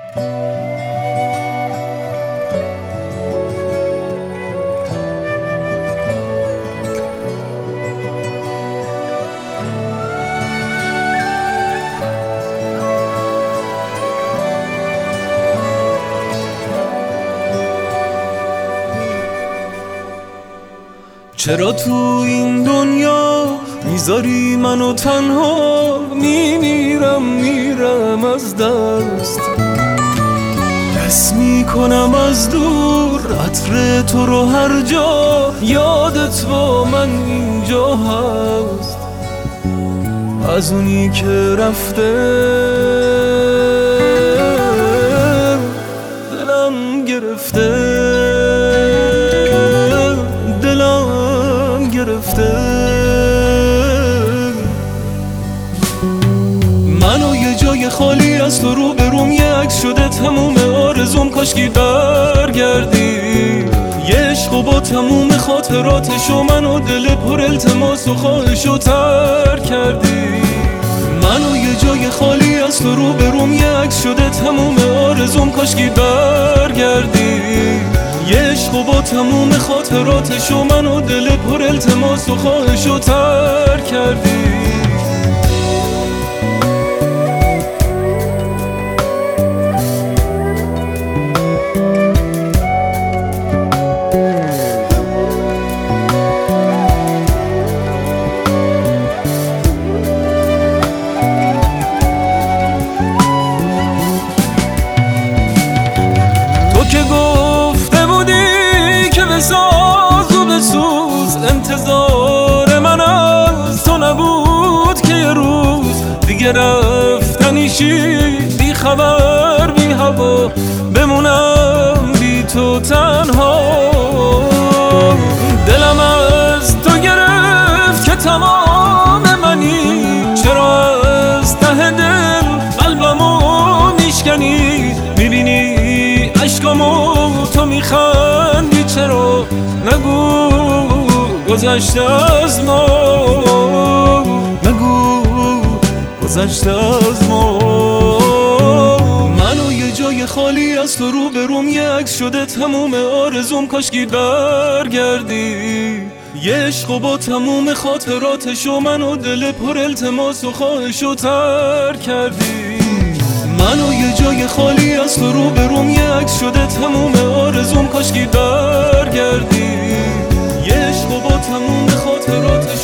چرا تو این دنیا میذاری منو تنها؟ میمیرم از دست، حس میکنم از دور عطر تو رو هر جا، یادت با من اینجا هست، از اونی که رفته دلم گرفته، منو یه جای خالی از تو رو به روم، یه عکس شده تموم آرزوم، کاشکی برگردی یه عشق و با تموم خاطراتشو، منو دل پر التماس و خواهشو ترک کردی. منو یه جای خالی از تو رو به روم، یه عکس شده تموم آرزوم، کاشکی برگردی یه عشق و با تموم خاطراتشو، منو دل پر التماس و خواهشو ترک کردی. که گفته بودی که بساز و بسوز، انتظار من از تو نبود که یه روز دیگه رفتنیشی، بی خبر بی هوا بمونم بی تو تنها. دلم از تو گرفت که تمام منی، چرا از ته دل قلبمو میشکنی؟ میبینی عشقامو تو میخندی، چرا نگو گذشته از ما، نگو گذشته از ما. منو یه جای خالی از تو رو به روم، یه عکس شده تموم آرزوم، کاشکی برگردی یه عشق و با تموم خاطراتشو، منو دل پر التماس و خواهشو ترک کردی. منو یه جای خالی از تو رو به روم، یه عکس شده تموم آرزوم، کاشکی برگردی یه عشق و با تموم خاطراتش